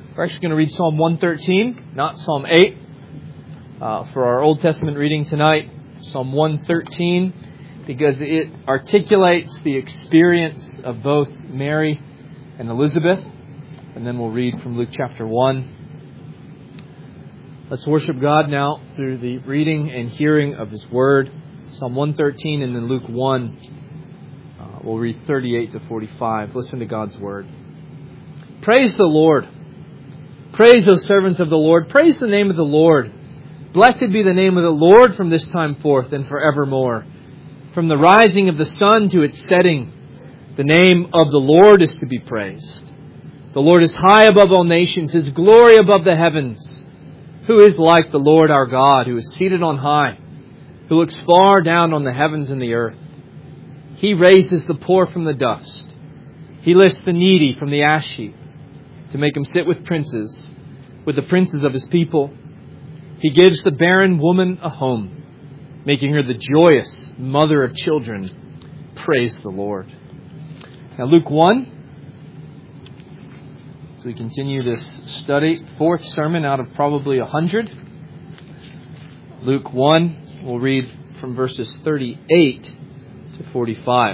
We're actually going to read Psalm 113, not Psalm 8, for our Old Testament reading tonight. Psalm 113, because it articulates the experience of both Mary and Elizabeth. And then we'll read from Luke chapter 1. Let's worship God now through the reading and hearing of His Word. Psalm 113 and then Luke 1. We'll read 38 to 45. Listen to God's Word. Praise the Lord. Praise, O servants of the Lord. Praise the name of the Lord. Blessed be the name of the Lord from this time forth and forevermore. From the rising of the sun to its setting, the name of the Lord is to be praised. The Lord is high above all nations, His glory above the heavens. Who is like the Lord our God, who is seated on high, who looks far down on the heavens and the earth? He raises the poor from the dust. He lifts the needy from the ash heap, to make him sit with princes, with the princes of His people. He gives the barren woman a home, making her the joyous mother of children. Praise the Lord. Now Luke 1. As we continue this study, fourth sermon out of probably 100. Luke 1, we'll read from verses 38 to 45.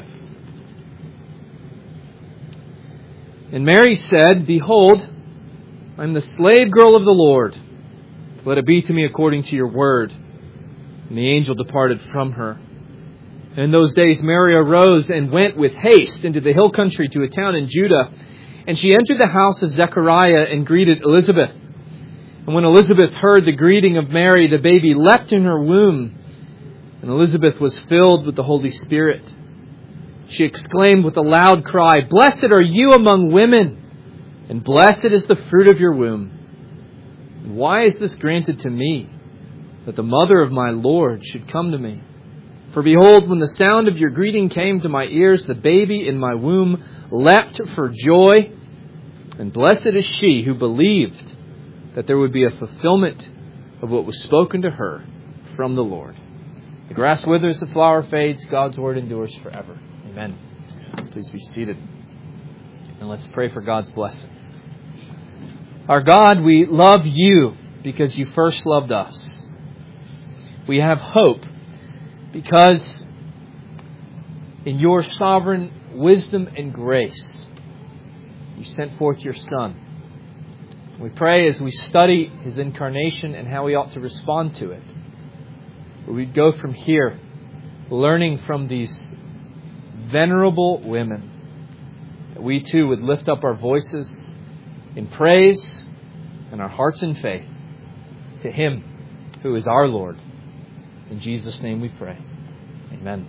And Mary said, Behold, I am the slave girl of the Lord. Let it be to me according to your word. And the angel departed from her. And in those days Mary arose and went with haste into the hill country to a town in Judah. And she entered the house of Zechariah and greeted Elizabeth. And when Elizabeth heard the greeting of Mary, the baby leapt in her womb. And Elizabeth was filled with the Holy Spirit. She exclaimed with a loud cry, Blessed are you among women, and blessed is the fruit of your womb. And why is this granted to me, that the mother of my Lord should come to me? For behold, when the sound of your greeting came to my ears, the baby in my womb leapt for joy. And blessed is she who believed that there would be a fulfillment of what was spoken to her from the Lord. The grass withers, the flower fades, God's word endures forever. Amen. Please be seated. And let's pray for God's blessing. Our God, we love you because you first loved us. We have hope because in your sovereign wisdom and grace, you sent forth your Son. We pray as we study His incarnation and how we ought to respond to it, we'd go from here learning from these venerable women, that we too would lift up our voices in praise and our hearts in faith to Him who is our Lord. In Jesus' name we pray. Amen.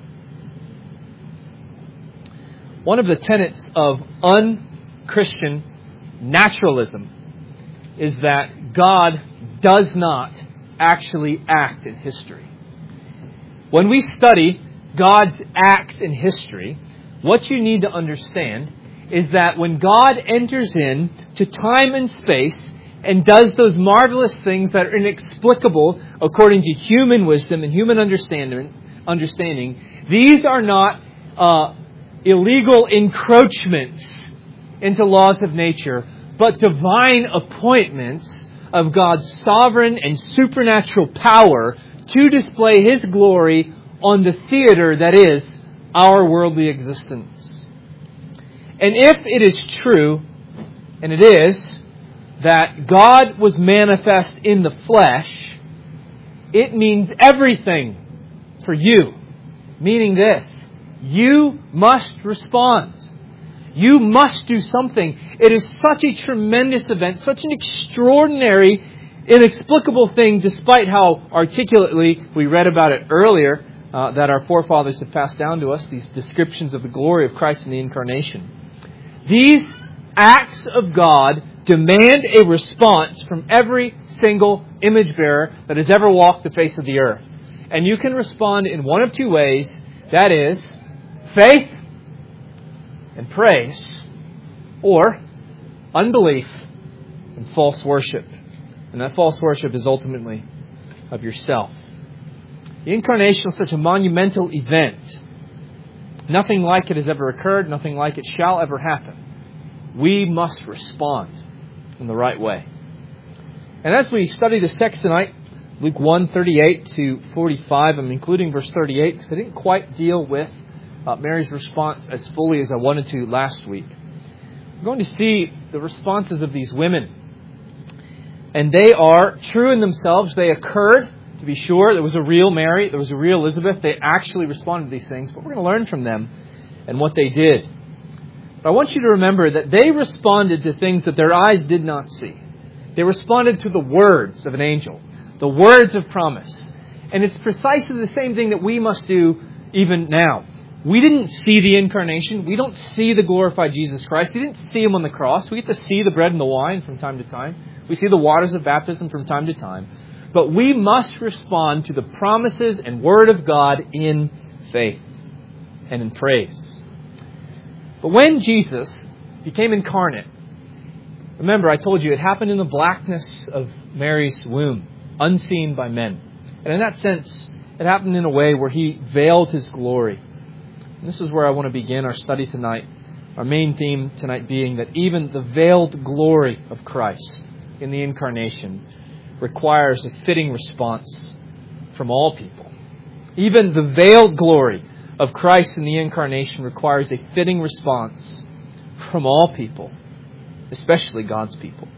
One of the tenets of un-Christian naturalism is that God does not actually act in history. When we study God's acts in history, what you need to understand is that when God enters into time and space and does those marvelous things that are inexplicable according to human wisdom and human understanding, these are not illegal encroachments into laws of nature, but divine appointments of God's sovereign and supernatural power to display His glory on the theater that is our worldly existence. And if it is true, and it is, that God was manifest in the flesh, it means everything for you. Meaning this, you must respond. You must do something. It is such a tremendous event, such an extraordinary, inexplicable thing, despite how articulately we read about it earlier, that our forefathers have passed down to us, these descriptions of the glory of Christ in the incarnation. These acts of God demand a response from every single image bearer that has ever walked the face of the earth. And you can respond in one of two ways. That is, faith and praise, or unbelief and false worship. And that false worship is ultimately of yourself. The incarnation is such a monumental event. Nothing like it has ever occurred. Nothing like it shall ever happen. We must respond. in the right way. And as we study this text tonight, Luke 1, 38 to 45, I'm including verse 38 because I didn't quite deal with Mary's response as fully as I wanted to last week. We're going to see the responses of these women. And they are true in themselves. They occurred, to be sure. There was a real Mary. There was a real Elizabeth. They actually responded to these things. But we're going to learn from them and what they did. But I want you to remember that they responded to things that their eyes did not see. They responded to the words of an angel, the words of promise. And it's precisely the same thing that we must do even now. We didn't see the incarnation. We don't see the glorified Jesus Christ. We didn't see Him on the cross. We get to see the bread and the wine from time to time. We see the waters of baptism from time to time. But we must respond to the promises and Word of God in faith and in praise. But when Jesus became incarnate, remember I told you it happened in the blackness of Mary's womb, unseen by men. And in that sense, it happened in a way where He veiled His glory. And this is where I want to begin our study tonight. Our main theme tonight being that even the veiled glory of Christ in the incarnation requires a fitting response from all people. Even the veiled glory of Christ in the incarnation requires a fitting response from all people, especially God's people.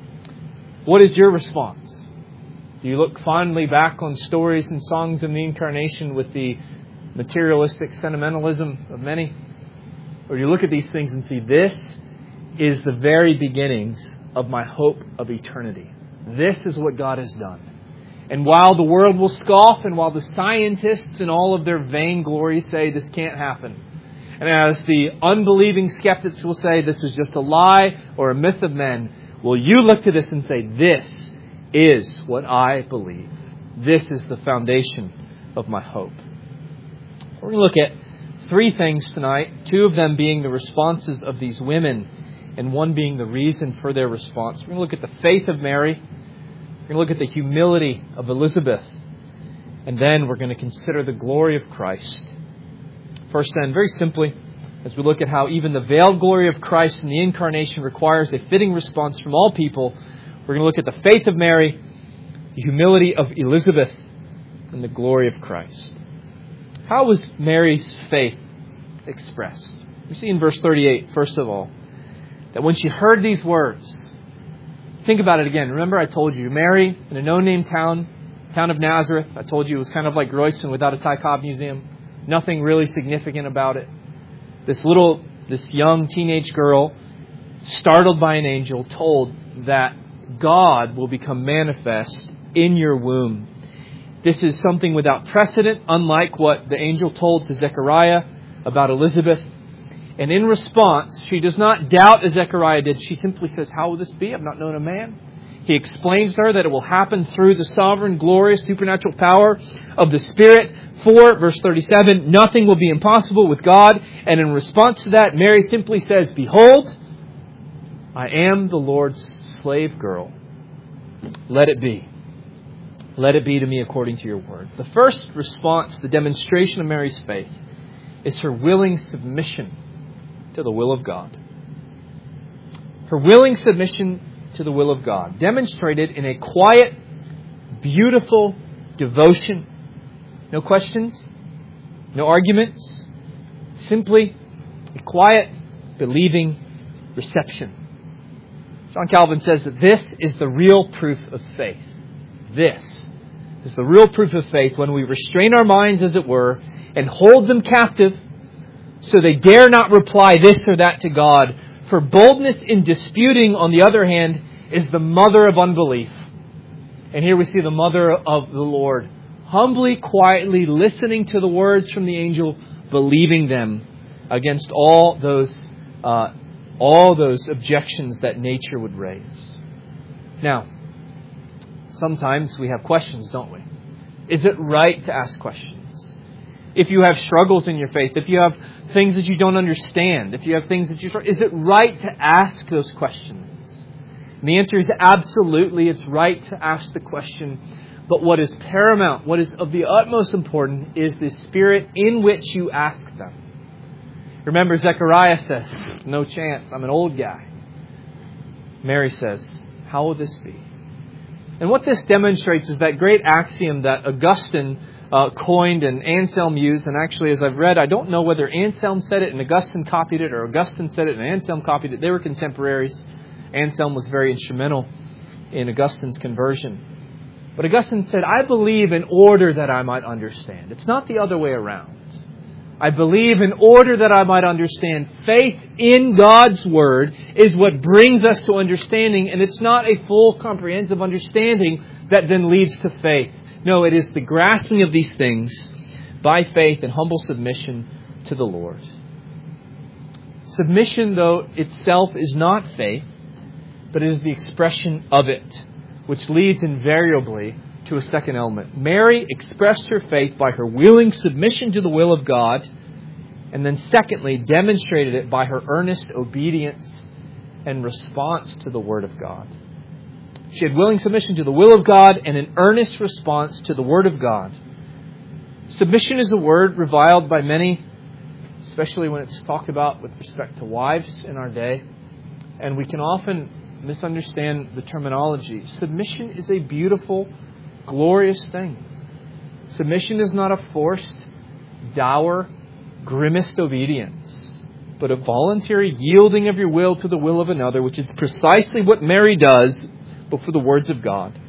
What is your response? Do you look fondly back on stories and songs of the incarnation with the materialistic sentimentalism of many? Or do you look at these things and see, this is the very beginnings of my hope of eternity. This is what God has done. And while the world will scoff, and while the scientists in all of their vainglory say this can't happen, and as the unbelieving skeptics will say this is just a lie or a myth of men, will you look to this and say, this is what I believe. This is the foundation of my hope. We're going to look at three things tonight, two of them being the responses of these women and one being the reason for their response. We're going to look at the faith of Mary. We're going to look at the humility of Elizabeth. And then we're going to consider the glory of Christ. First then, very simply, as we look at how even the veiled glory of Christ in the incarnation requires a fitting response from all people, we're going to look at the faith of Mary, the humility of Elizabeth, and the glory of Christ. How was Mary's faith expressed? We see in verse 38, first of all, that when she heard these words, think about it again. Remember I told you, Mary in a no-name town of Nazareth, I told you it was kind of like Royston without a Ty Cobb museum. Nothing really significant about it. This young teenage girl, startled by an angel, told that God will become manifest in your womb. This is something without precedent, unlike what the angel told to Zechariah about Elizabeth. And in response, she does not doubt as Zechariah did. She simply says, how will this be? I've not known a man. He explains to her that it will happen through the sovereign, glorious, supernatural power of the Spirit. For, verse 37, nothing will be impossible with God. And in response to that, Mary simply says, behold, I am the Lord's slave girl. Let it be. Let it be to me according to your word. The first response, the demonstration of Mary's faith, is her willing submission to the will of God. Her willing submission to the will of God, demonstrated in a quiet, beautiful devotion. No questions, no arguments, simply a quiet, believing reception. John Calvin says that this is the real proof of faith. This is the real proof of faith when we restrain our minds, as it were, and hold them captive so they dare not reply this or that to God. For boldness in disputing, on the other hand, is the mother of unbelief. And here we see the mother of the Lord, humbly, quietly listening to the words from the angel, believing them against all those objections that nature would raise. Now, sometimes we have questions, don't we? Is it right to ask questions? If you have struggles in your faith, if you have things that you don't understand, if you have things that is it right to ask those questions? And the answer is absolutely, it's right to ask the question. But what is paramount, what is of the utmost importance, is the spirit in which you ask them. Remember, Zechariah says, no chance, I'm an old guy. Mary says, How will this be? And what this demonstrates is that great axiom that Augustine coined and Anselm used. And actually, as I've read, I don't know whether Anselm said it and Augustine copied it, or Augustine said it and Anselm copied it. They were contemporaries. Anselm was very instrumental in Augustine's conversion. But Augustine said, I believe in order that I might understand. It's not the other way around. I believe in order that I might understand. Faith in God's Word is what brings us to understanding, and it's not a full comprehensive understanding that then leads to faith. No, it is the grasping of these things by faith and humble submission to the Lord. Submission, though, itself is not faith, but it is the expression of it, which leads invariably to a second element. Mary expressed her faith by her willing submission to the will of God, and then secondly, demonstrated it by her earnest obedience and response to the Word of God. She had willing submission to the will of God and an earnest response to the Word of God. Submission is a word reviled by many, especially when it's talked about with respect to wives in our day, and we can often misunderstand the terminology. Submission is a beautiful, glorious thing. Submission is not a forced, dour, grimaced obedience, but a voluntary yielding of your will to the will of another, which is precisely what Mary does before the words of God.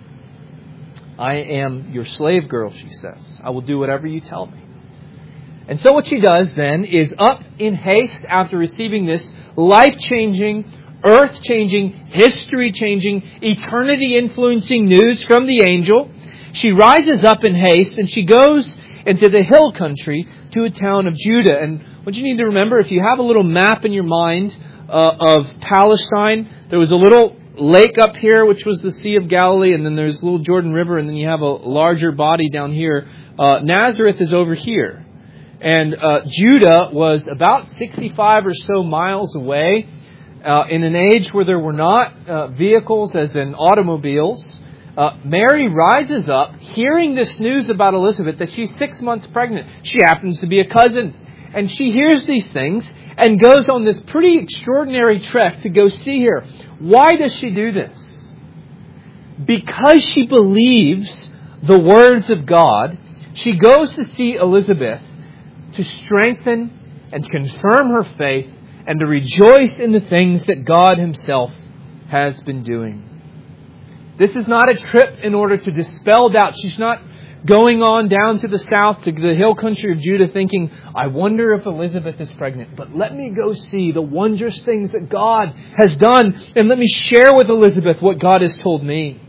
I am your slave girl, she says. I will do whatever you tell me. And so what she does then is up in haste after receiving this life-changing, earth-changing, history-changing, eternity-influencing news from the angel. She rises up in haste and she goes into the hill country to a town of Judah. And what you need to remember, if you have a little map in your mind of Palestine, there was a little lake up here, which was the Sea of Galilee, and then there's a little Jordan River, and then you have a larger body down here. Nazareth is over here. And Judah was about 65 or so miles away in an age where there were not vehicles as in automobiles. Mary rises up, hearing this news about Elizabeth, that she's 6 months pregnant. She happens to be a cousin. And she hears these things and goes on this pretty extraordinary trek to go see her. Why does she do this? Because she believes the words of God. She goes to see Elizabeth to strengthen and confirm her faith and to rejoice in the things that God Himself has been doing. This is not a trip in order to dispel doubt. She's not going on down to the south, to the hill country of Judah, thinking, I wonder if Elizabeth is pregnant. But let me go see the wondrous things that God has done, and let me share with Elizabeth what God has told me.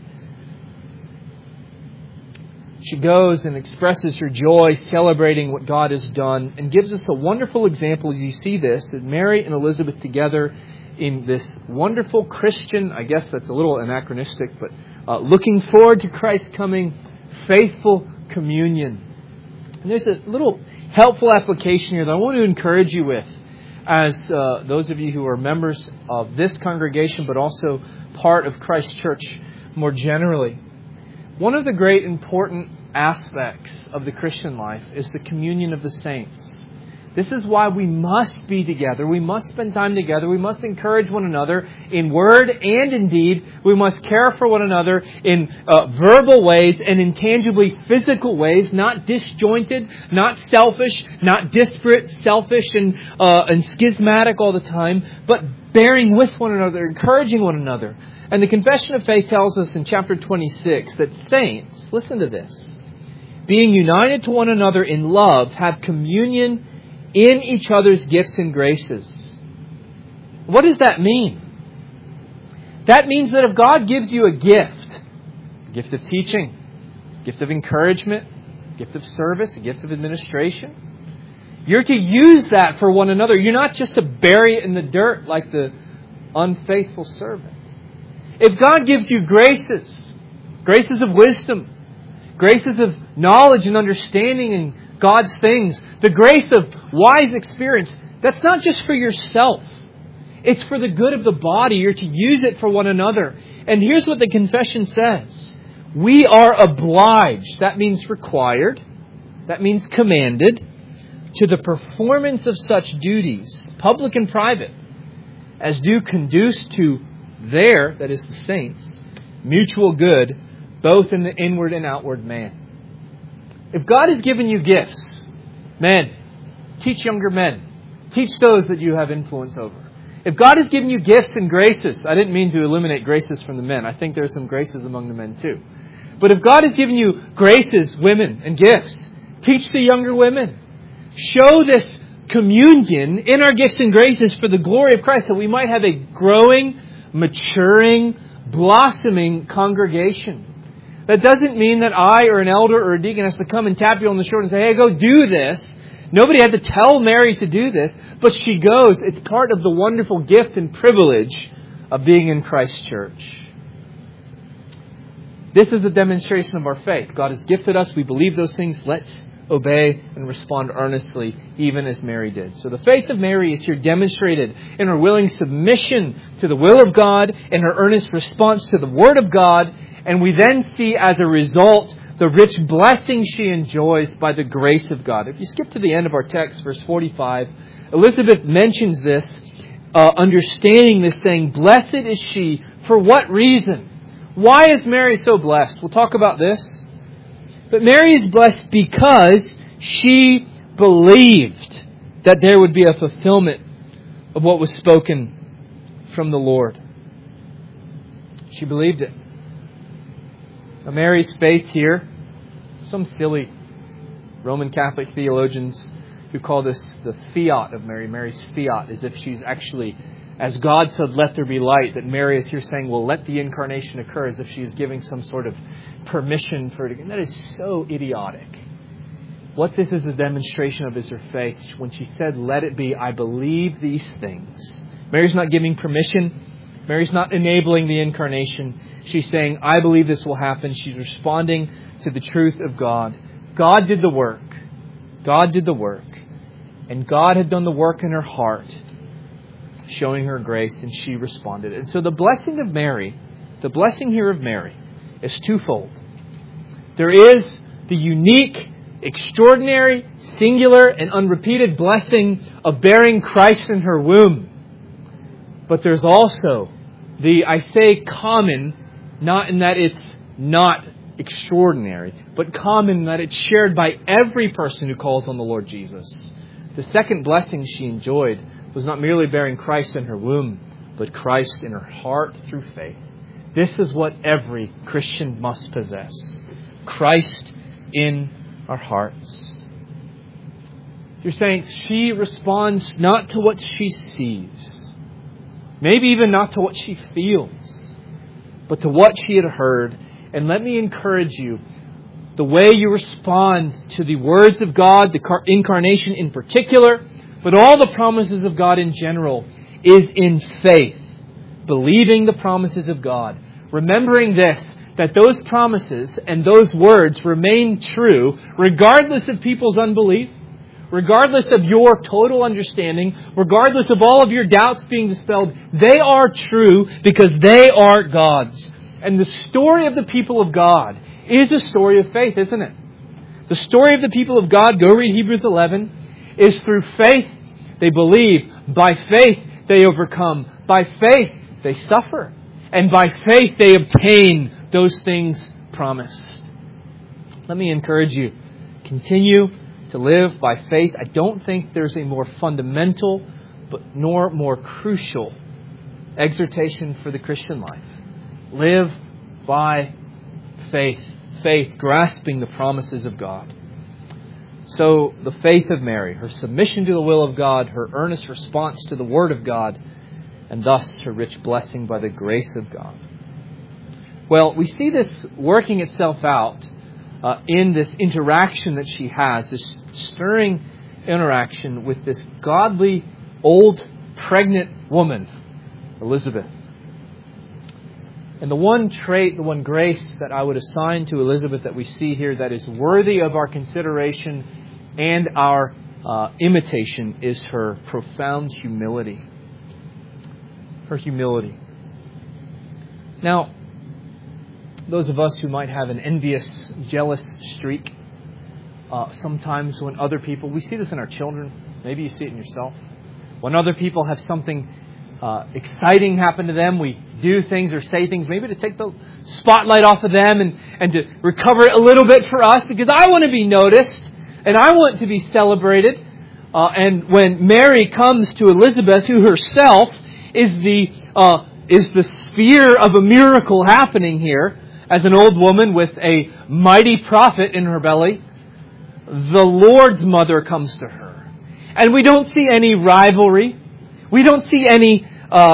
She goes and expresses her joy, celebrating what God has done, and gives us a wonderful example as you see this, that Mary and Elizabeth together in this wonderful Christian, I guess that's a little anachronistic, but looking forward to Christ's coming, faithful communion. And there's a little helpful application here that I want to encourage you with as those of you who are members of this congregation, but also part of Christ Church more generally. One of the great important aspects of the Christian life is the communion of the saints. This is why we must be together. We must spend time together. We must encourage one another in word and in deed. We must care for one another in verbal ways and in tangibly physical ways, not disjointed, not selfish, not disparate, selfish and schismatic all the time, but bearing with one another, encouraging one another. And the Confession of Faith tells us in chapter 26 that saints, listen to this, being united to one another in love, have communion in each other's gifts and graces. What does that mean? That means that if God gives you a gift of teaching, gift of encouragement, gift of service, a gift of administration, you're to use that for one another. You're not just to bury it in the dirt like the unfaithful servant. If God gives you graces of wisdom, graces of knowledge and understanding and God's things, the grace of wise experience, that's not just for yourself. It's for the good of the body. You're to use it for one another. And here's what the confession says. We are obliged, that means required, that means commanded, to the performance of such duties, public and private, as do conduce to their, that is the saints, mutual good, both in the inward and outward man. If God has given you gifts, men, teach younger men. Teach those that you have influence over. If God has given you gifts and graces, I didn't mean to eliminate graces from the men. I think there's some graces among the men too. But if God has given you graces, women, and gifts, teach the younger women. Show this communion in our gifts and graces for the glory of Christ, that we might have a growing, maturing, blossoming congregation. That doesn't mean that I or an elder or a deacon has to come and tap you on the shoulder and say, hey, go do this. Nobody had to tell Mary to do this, but she goes. It's part of the wonderful gift and privilege of being in Christ's church. This is the demonstration of our faith. God has gifted us. We believe those things. Let's obey and respond earnestly, even as Mary did. So the faith of Mary is here demonstrated in her willing submission to the will of God and her earnest response to the Word of God. And we then see as a result the rich blessing she enjoys by the grace of God. If you skip to the end of our text, verse 45, Elizabeth mentions this, understanding this, saying, blessed is she. For what reason? Why is Mary so blessed? We'll talk about this. But Mary is blessed because she believed that there would be a fulfillment of what was spoken from the Lord. She believed it. Now, Mary's faith here, some silly Roman Catholic theologians who call this the fiat of Mary, Mary's fiat, as if she's actually, as God said, let there be light, that Mary is here saying, well, let the incarnation occur, as if she is giving some sort of permission for it. And that is so idiotic. What this is a demonstration of is her faith. When she said, let it be, I believe these things. Mary's not giving permission. Mary's not enabling the incarnation. She's saying, I believe this will happen. She's responding to the truth of God. God did the work. God did the work. And God had done the work in her heart, showing her grace, and she responded. And so the blessing of Mary, the blessing here of Mary, is twofold. There is the unique, extraordinary, singular, and unrepeated blessing of bearing Christ in her womb. But there's also the, I say common, not in that it's not extraordinary, but common in that it's shared by every person who calls on the Lord Jesus. The second blessing she enjoyed was not merely bearing Christ in her womb, but Christ in her heart through faith. This is what every Christian must possess. Christ in our hearts. You're saying she responds not to what she sees, maybe even not to what she feels, but to what she had heard. And let me encourage you, the way you respond to the words of God, the incarnation in particular, but all the promises of God in general, is in faith. Believing the promises of God. Remembering this, that those promises and those words remain true regardless of people's unbelief, regardless of your total understanding, regardless of all of your doubts being dispelled. They are true because they are God's. And the story of the people of God is a story of faith, isn't it? The story of the people of God, go read Hebrews 11, is through faith they believe. By faith they overcome. By faith they suffer. And by faith they obtain those things promised. Let me encourage you. Continue to live by faith. I don't think there's a more fundamental nor more crucial exhortation for the Christian life. Live by faith. Faith, grasping the promises of God. So the faith of Mary, her submission to the will of God, her earnest response to the Word of God, and thus her rich blessing by the grace of God. Well, we see this working itself out in this interaction that she has, this stirring interaction with this godly, old, pregnant woman, Elizabeth. And the one trait, the one grace that I would assign to Elizabeth that we see here that is worthy of our consideration and our imitation is her profound humility. Her humility. Now, those of us who might have an envious, jealous streak, sometimes when other people, we see this in our children, maybe you see it in yourself. When other people have something exciting happen to them, we do things or say things, maybe to take the spotlight off of them and to recover it a little bit for us, because I want to be noticed and I want to be celebrated. And when Mary comes to Elizabeth, who herself is the sphere of a miracle happening here, as an old woman with a mighty prophet in her belly, the Lord's mother comes to her. And we don't see any rivalry. We don't see any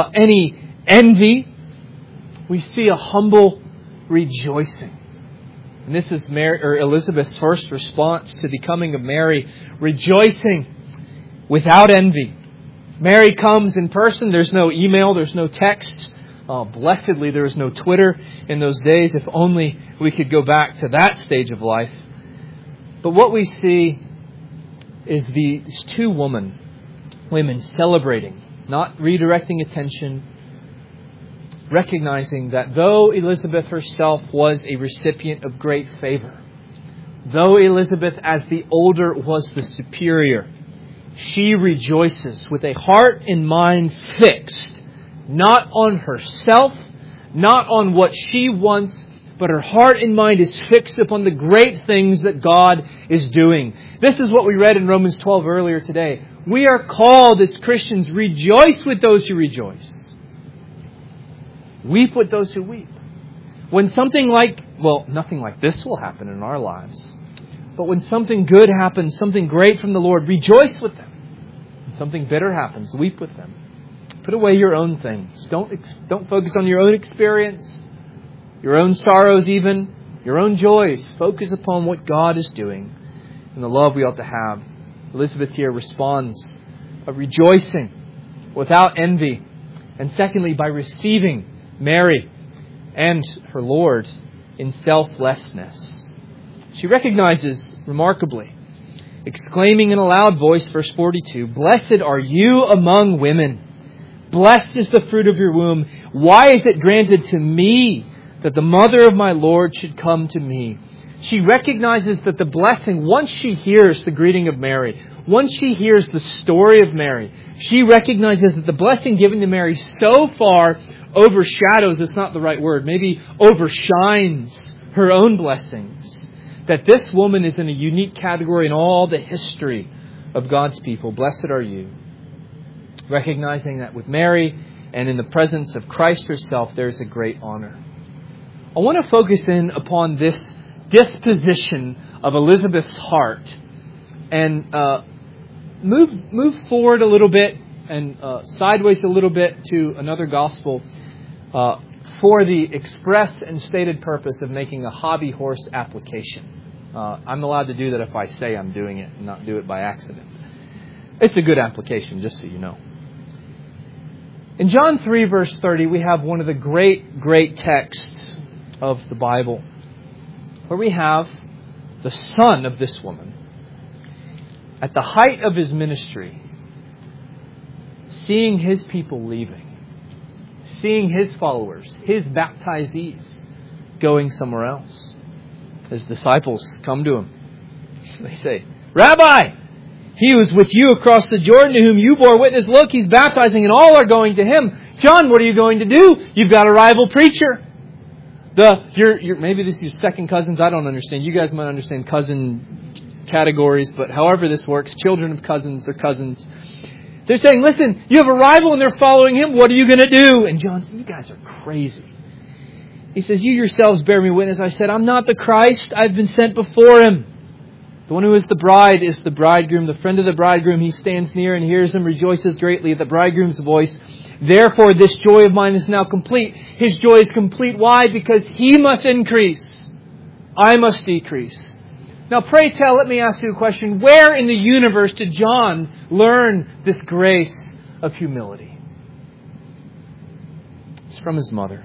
envy. We see a humble rejoicing. And this is Elizabeth's first response to the coming of Mary, rejoicing without envy. Mary comes in person. There's no email. There's no text. Blessedly, there was no Twitter in those days. If only we could go back to that stage of life. But what we see is these two women celebrating, not redirecting attention, recognizing that though Elizabeth herself was a recipient of great favor, though Elizabeth as the older was the superior, she rejoices with a heart and mind fixed not on herself, not on what she wants, but her heart and mind is fixed upon the great things that God is doing. This is what we read in Romans 12 earlier today. We are called as Christians, rejoice with those who rejoice. Weep with those who weep. When something nothing like this will happen in our lives. But when something good happens, something great from the Lord, rejoice with them. When something bitter happens, weep with them. Put away your own things. Don't focus on your own experience, your own sorrows even, your own joys. Focus upon what God is doing and the love we ought to have. Elizabeth here responds by rejoicing without envy. And secondly, by receiving Mary and her Lord in selflessness. She recognizes remarkably, exclaiming in a loud voice, verse 42, "Blessed are you among women. Blessed is the fruit of your womb. Why is it granted to me that the mother of my Lord should come to me?" She recognizes that the blessing, once she hears the greeting of Mary, once she hears the story of Mary, she recognizes that the blessing given to Mary so far overshadows, it's not the right word, maybe overshines her own blessings. That this woman is in a unique category in all the history of God's people. Blessed are you. Recognizing that with Mary and in the presence of Christ herself, there is a great honor. I want to focus in upon this disposition of Elizabeth's heart and move forward a little bit and sideways a little bit to another gospel for the express and stated purpose of making a hobby horse application. I'm allowed to do that if I say I'm doing it and not do it by accident. It's a good application, just so you know. In John 3, verse 30, we have one of the great texts of the Bible, where we have the son of this woman, at the height of his ministry, seeing his people leaving, seeing his followers, his baptizees, going somewhere else. His disciples come to him. They say, "Rabbi, he was with you across the Jordan to whom you bore witness. Look, he's baptizing and all are going to him. John, what are you going to do? You've got a rival preacher." Maybe this is second cousins. I don't understand. You guys might understand cousin categories, but however this works, children of cousins are cousins. They're saying, "Listen, you have a rival and they're following him. What are you going to do?" And John said, "You guys are crazy." He says, "You yourselves bear me witness. I said, I'm not the Christ. I've been sent before him. The one who is the bride is the bridegroom. The friend of the bridegroom, he stands near and hears him, rejoices greatly at the bridegroom's voice. Therefore, this joy of mine is now complete." His joy is complete. Why? Because he must increase. I must decrease. Now, pray tell, let me ask you a question. Where in the universe did John learn this grace of humility? It's from his mother.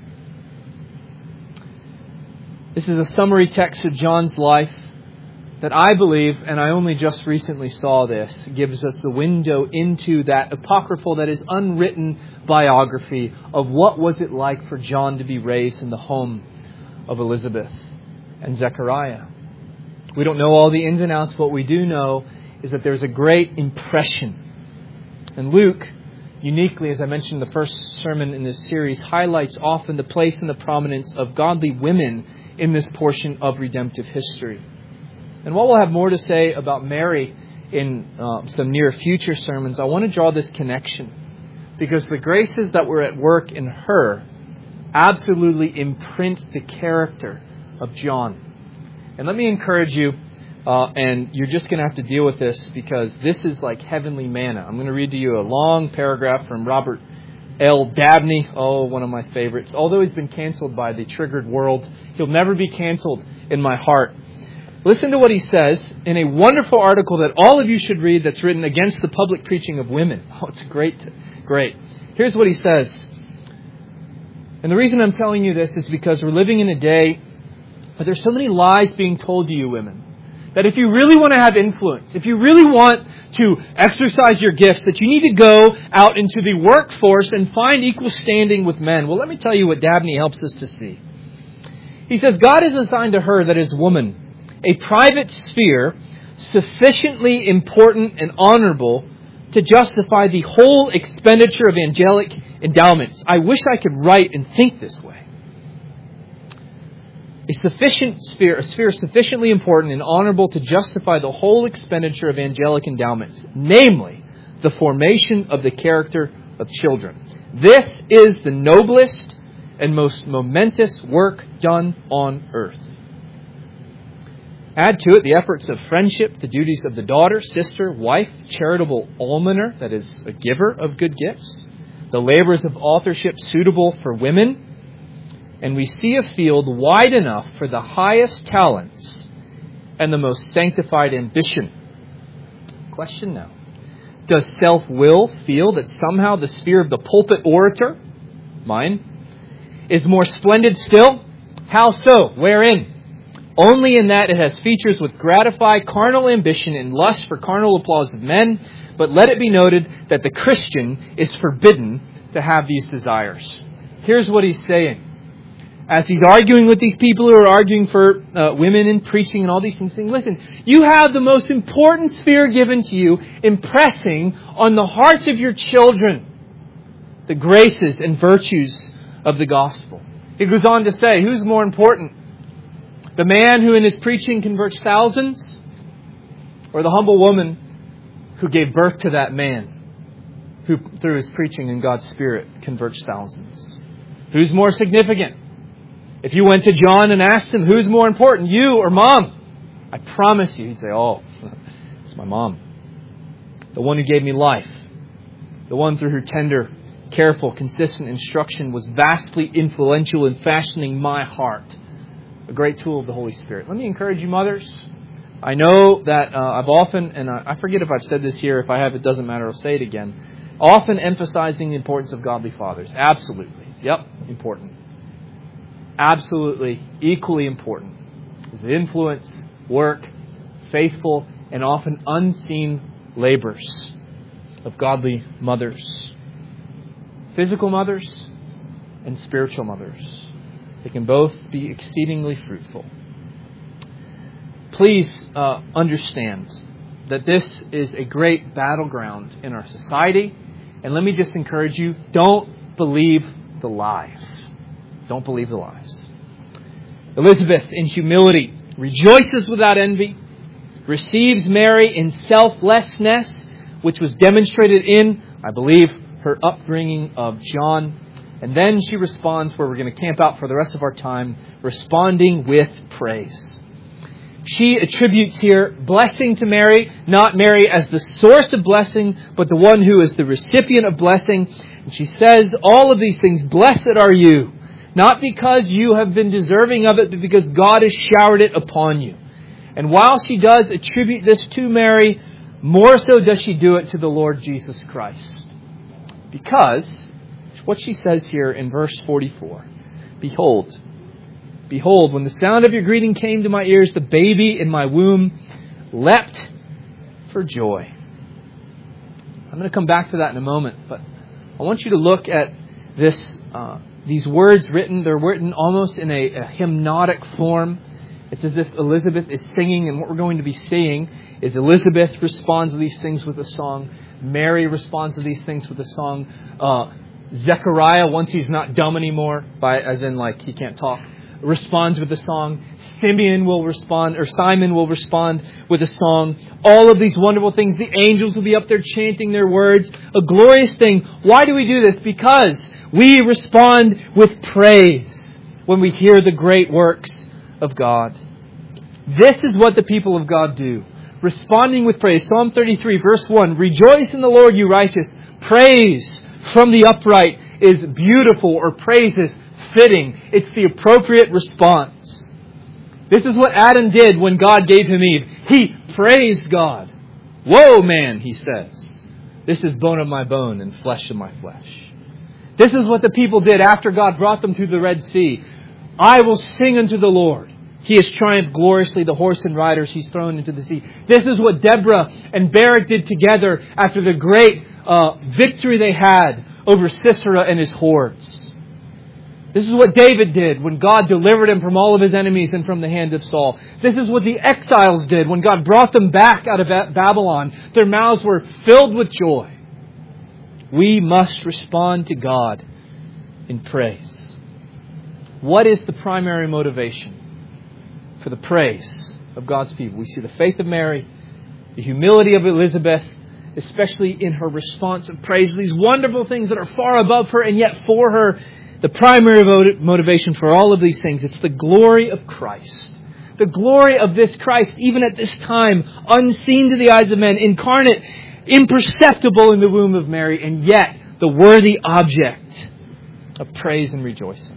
This is a summary text of John's life that I believe, and I only just recently saw this, gives us the window into that apocryphal, that is unwritten biography of what was it like for John to be raised in the home of Elizabeth and Zechariah. We don't know all the ins and outs. What we do know is that there's a great impression. And Luke, uniquely, as I mentioned, the first sermon in this series highlights often the place and the prominence of godly women in this portion of redemptive history. And while we'll have more to say about Mary in some near future sermons, I want to draw this connection because the graces that were at work in her absolutely imprint the character of John. And let me encourage you, and you're just going to have to deal with this because this is like heavenly manna. I'm going to read to you a long paragraph from Robert L. Dabney. Oh, one of my favorites. Although he's been canceled by the triggered world, he'll never be canceled in my heart. Listen to what he says in a wonderful article that all of you should read that's written against the public preaching of women. Oh, it's great. Here's what he says. And the reason I'm telling you this is because we're living in a day where there's so many lies being told to you women. That if you really want to have influence, if you really want to exercise your gifts, that you need to go out into the workforce and find equal standing with men. Well, let me tell you what Dabney helps us to see. He says, God has assigned to her, that is woman, a private sphere sufficiently important and honorable to justify the whole expenditure of angelic endowments. I wish I could write and think this way. A sphere sufficiently important and honorable to justify the whole expenditure of angelic endowments, namely the formation of the character of children. This is the noblest and most momentous work done on earth. Add to it the efforts of friendship, the duties of the daughter, sister, wife, charitable almoner, that is, a giver of good gifts, the labors of authorship suitable for women, and we see a field wide enough for the highest talents and the most sanctified ambition. Question now. Does self-will feel that somehow the sphere of the pulpit orator, mine, is more splendid still? How so? Wherein? Only in that it has features which gratify carnal ambition and lust for carnal applause of men. But let it be noted that the Christian is forbidden to have these desires. Here's what he's saying. As he's arguing with these people who are arguing for women in preaching and all these things, saying, listen, you have the most important sphere given to you, impressing on the hearts of your children the graces and virtues of the gospel. He goes on to say, who's more important? The man who in his preaching converts thousands, or the humble woman who gave birth to that man, who through his preaching in God's Spirit converts thousands? Who's more significant? If you went to John and asked him, who's more important, you or mom? I promise you, he'd say, oh, it's my mom. The one who gave me life. The one through her tender, careful, consistent instruction was vastly influential in fashioning my heart. A great tool of the Holy Spirit. Let me encourage you, mothers. I know that I've often, and I forget if I've said this here. If I have, it doesn't matter. I'll say it again. Often emphasizing the importance of godly fathers. Absolutely. Yep, important. Absolutely, equally important is the influence, work, faithful, and often unseen labors of godly mothers. Physical mothers and spiritual mothers. They can both be exceedingly fruitful. Please understand that this is a great battleground in our society. And let me just encourage you, don't believe the lies. Don't believe the lies. Elizabeth, in humility, rejoices without envy, receives Mary in selflessness, which was demonstrated in, I believe, her upbringing of John. And then she responds, where we're going to camp out for the rest of our time, responding with praise. She attributes here blessing to Mary, not Mary as the source of blessing, but the one who is the recipient of blessing. And she says all of these things, blessed are you, not because you have been deserving of it, but because God has showered it upon you. And while she does attribute this to Mary, more so does she do it to the Lord Jesus Christ. Because what she says here in verse 44, Behold, when the sound of your greeting came to my ears, the baby in my womb leapt for joy. I'm going to come back to that in a moment, but I want you to look at this. These words written, they're written almost in a hymnotic form. It's as if Elizabeth is singing, and what we're going to be seeing is Elizabeth responds to these things with a song. Mary responds to these things with a song. Zechariah, once he's not dumb anymore, as in like he can't talk, responds with a song. Simon will respond with a song. All of these wonderful things. The angels will be up there chanting their words. A glorious thing. Why do we do this? Because we respond with praise when we hear the great works of God. This is what the people of God do. Responding with praise. Psalm 33 verse 1. Rejoice in the Lord, you righteous. Praise from the upright is beautiful, or praise is fitting. It's the appropriate response. This is what Adam did when God gave him Eve. He praised God. Whoa, man, he says. This is bone of my bone and flesh of my flesh. This is what the people did after God brought them through the Red Sea. I will sing unto the Lord. He has triumphed gloriously, the horse and riders he's thrown into the sea. This is what Deborah and Barak did together after the great victory they had over Sisera and his hordes. This is what David did when God delivered him from all of his enemies and from the hand of Saul. This is what the exiles did when God brought them back out of Babylon. Their mouths were filled with joy. We must respond to God in praise. What is the primary motivation for the praise of God's people? We see the faith of Mary, the humility of Elizabeth, especially in her response of praise. These wonderful things that are far above her and yet for her. The primary motivation for all of these things, it's the glory of Christ. The glory of this Christ, even at this time, unseen to the eyes of men, incarnate, imperceptible in the womb of Mary, and yet the worthy object of praise and rejoicing.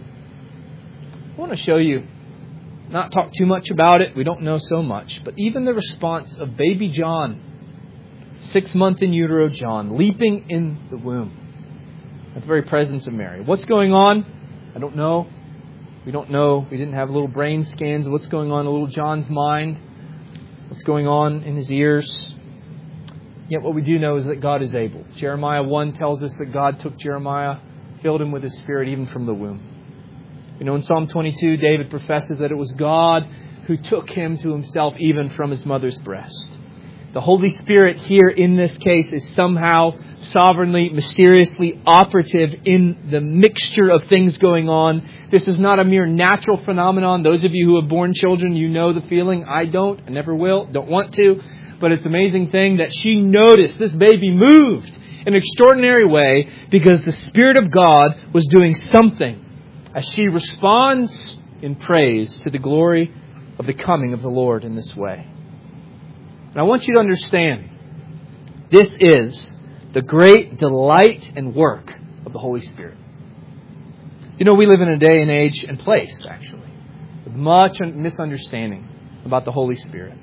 I want to show you, not talk too much about it, we don't know so much, but even the response of baby John, 6-month in utero John, leaping in the womb. At the very presence of Mary. What's going on? I don't know. We don't know. We didn't have little brain scans of what's going on in little John's mind. What's going on in his ears. Yet what we do know is that God is able. Jeremiah 1 tells us that God took Jeremiah, filled him with His Spirit even from the womb. You know, in Psalm 22, David professes that it was God who took him to Himself even from his mother's breast. The Holy Spirit here in this case is somehow sovereignly, mysteriously operative in the mixture of things going on. This is not a mere natural phenomenon. Those of you who have born children, you know the feeling. I don't. I never will. Don't want to. But it's an amazing thing that she noticed this baby moved in an extraordinary way because the Spirit of God was doing something as she responds in praise to the glory of the coming of the Lord in this way. And I want you to understand, this is the great delight and work of the Holy Spirit. You know, we live in a day and age and place, actually, with much misunderstanding about the Holy Spirit.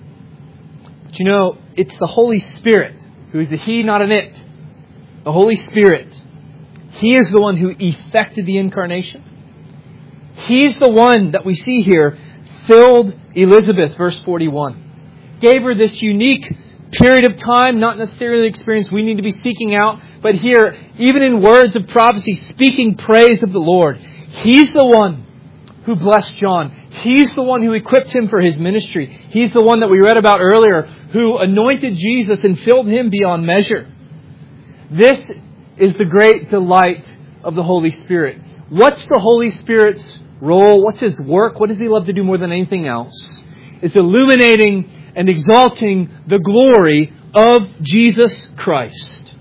But you know, it's the Holy Spirit who is a He, not an it. The Holy Spirit. He is the one who effected the incarnation. He's the one that we see here filled Elizabeth, verse 41. Gave her this unique period of time, not necessarily the experience we need to be seeking out, but here, even in words of prophecy, speaking praise of the Lord. He's the one who blessed John. He's the one who equipped him for his ministry. He's the one that we read about earlier, who anointed Jesus and filled him beyond measure. This is the great delight of the Holy Spirit. What's the Holy Spirit's role? What's His work? What does He love to do more than anything else? It's illuminating and exalting the glory of Jesus Christ.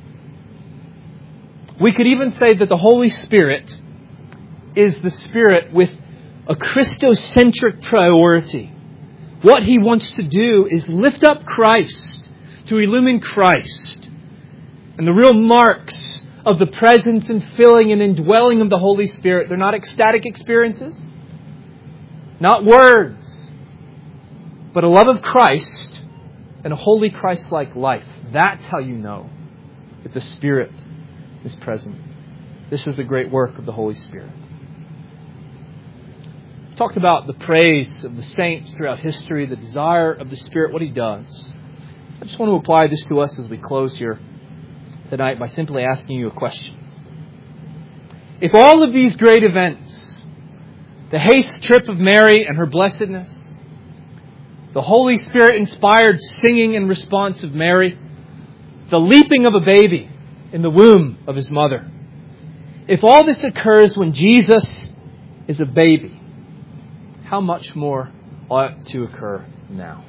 We could even say that the Holy Spirit is the Spirit with a Christocentric priority. What He wants to do is lift up Christ, to illumine Christ. And the real marks of the presence and filling and indwelling of the Holy Spirit, they're not ecstatic experiences, not words, but a love of Christ and a holy Christ-like life. That's how you know that the Spirit is present. This is the great work of the Holy Spirit. We've talked about the praise of the saints throughout history, the desire of the Spirit, what He does. I just want to apply this to us as we close here tonight by simply asking you a question. If all of these great events, the haste trip of Mary and her blessedness, the Holy Spirit inspired singing in response of Mary, the leaping of a baby in the womb of his mother. If all this occurs when Jesus is a baby, how much more ought to occur now?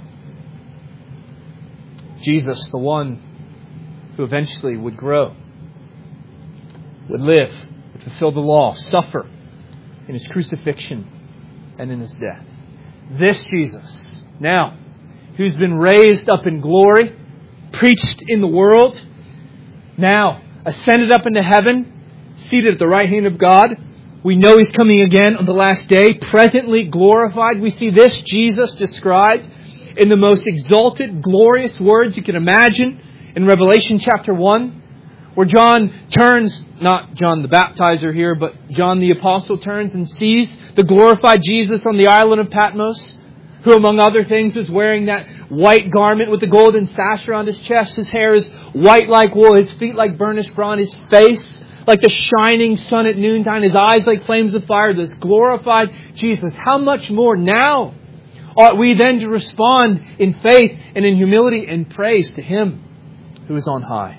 Jesus, the one who eventually would grow, would live, would fulfill the law, suffer in his crucifixion and in his death. This Jesus, now, who's been raised up in glory, preached in the world, now ascended up into heaven, seated at the right hand of God. We know He's coming again on the last day, presently glorified. We see this Jesus described in the most exalted, glorious words you can imagine in Revelation chapter 1, where John turns, not John the Baptizer here, but John the Apostle turns and sees the glorified Jesus on the island of Patmos, who among other things is wearing that white garment with the golden sash around his chest. His hair is white like wool, his feet like burnished bronze, his face like the shining sun at noontime, his eyes like flames of fire. This glorified Jesus. How much more now ought we then to respond in faith and in humility and praise to Him who is on high?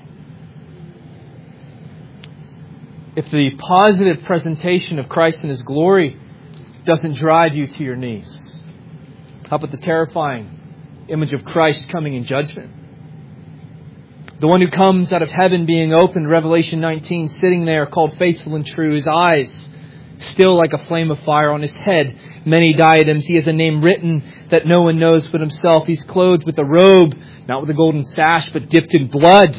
If the positive presentation of Christ in His glory doesn't drive you to your knees, how about the terrifying image of Christ coming in judgment? The one who comes out of heaven being opened, Revelation 19, sitting there called faithful and true, his eyes still like a flame of fire, on his head many diadems. He has a name written that no one knows but himself. He's clothed with a robe, not with a golden sash, but dipped in blood.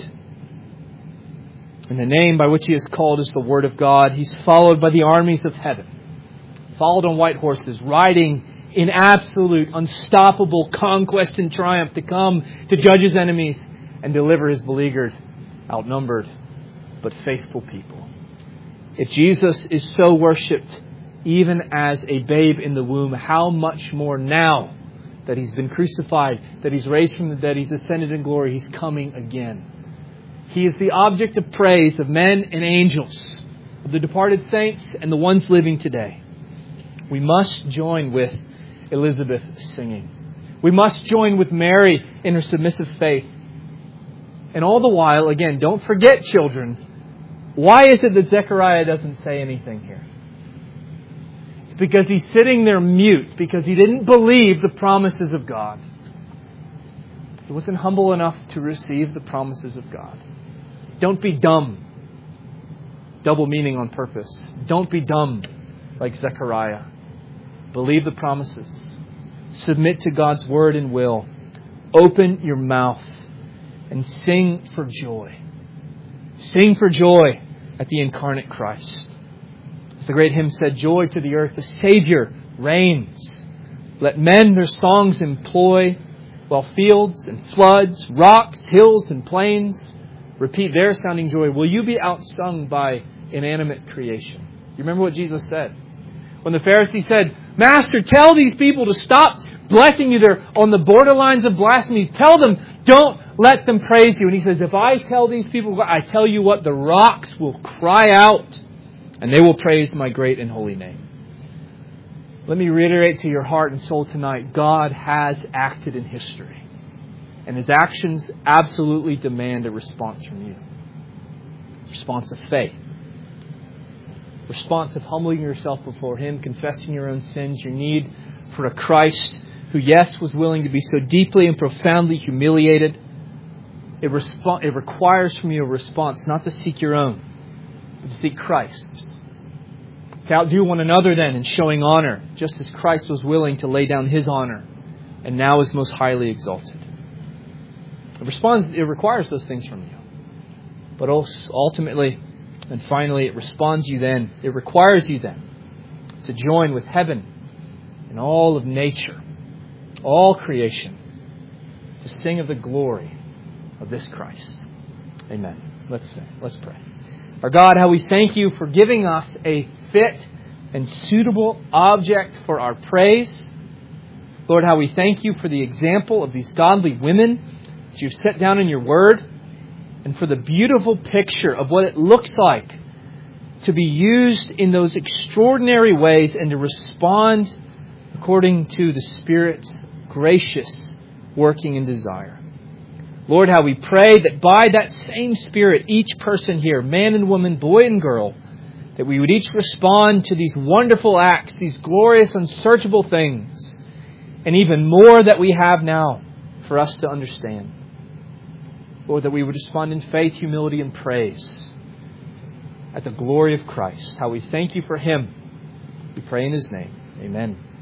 And the name by which he is called is the Word of God. He's followed by the armies of heaven, followed on white horses, riding in absolute, unstoppable conquest and triumph to come to judge His enemies and deliver His beleaguered, outnumbered, but faithful people. If Jesus is so worshipped even as a babe in the womb, how much more now that He's been crucified, that He's raised from the dead, He's ascended in glory, He's coming again. He is the object of praise of men and angels, of the departed saints and the ones living today. We must join with Elizabeth singing. We must join with Mary in her submissive faith. And all the while, again, don't forget, children, why is it that Zechariah doesn't say anything here? It's because he's sitting there mute, because he didn't believe the promises of God. He wasn't humble enough to receive the promises of God. Don't be dumb. Double meaning on purpose. Don't be dumb like Zechariah. Believe the promises. Submit to God's word and will. Open your mouth and sing for joy. Sing for joy at the incarnate Christ. As the great hymn said, joy to the earth, the Savior reigns. Let men their songs employ, while fields and floods, rocks, hills and plains repeat their sounding joy. Will you be outsung by inanimate creation? You remember what Jesus said? When the Pharisee said, Master, tell these people to stop blessing you. They're on the borderlines of blasphemy. Tell them, don't let them praise you. And He says, if I tell these people, I tell you what, the rocks will cry out and they will praise my great and holy name. Let me reiterate to your heart and soul tonight, God has acted in history. And His actions absolutely demand a response from you. Response of faith. Response of humbling yourself before Him, confessing your own sins, your need for a Christ who, yes, was willing to be so deeply and profoundly humiliated. It requires from you a response, not to seek your own, but to seek Christ's. To outdo one another then in showing honor, just as Christ was willing to lay down His honor and now is most highly exalted. It requires those things from you. But ultimately and finally it requires you then to join with heaven and all of nature, all creation, to sing of the glory of this Christ. Amen. Let's pray. Our God, how we thank You for giving us a fit and suitable object for our praise. Lord, how we thank You for the example of these godly women that You've set down in Your Word, and for the beautiful picture of what it looks like to be used in those extraordinary ways and to respond according to the Spirit's gracious working and desire. Lord, how we pray that by that same Spirit, each person here, man and woman, boy and girl, that we would each respond to these wonderful acts, these glorious, unsearchable things, and even more that we have now for us to understand. Lord, that we would respond in faith, humility, and praise at the glory of Christ. How we thank you for Him. We pray in His name. Amen.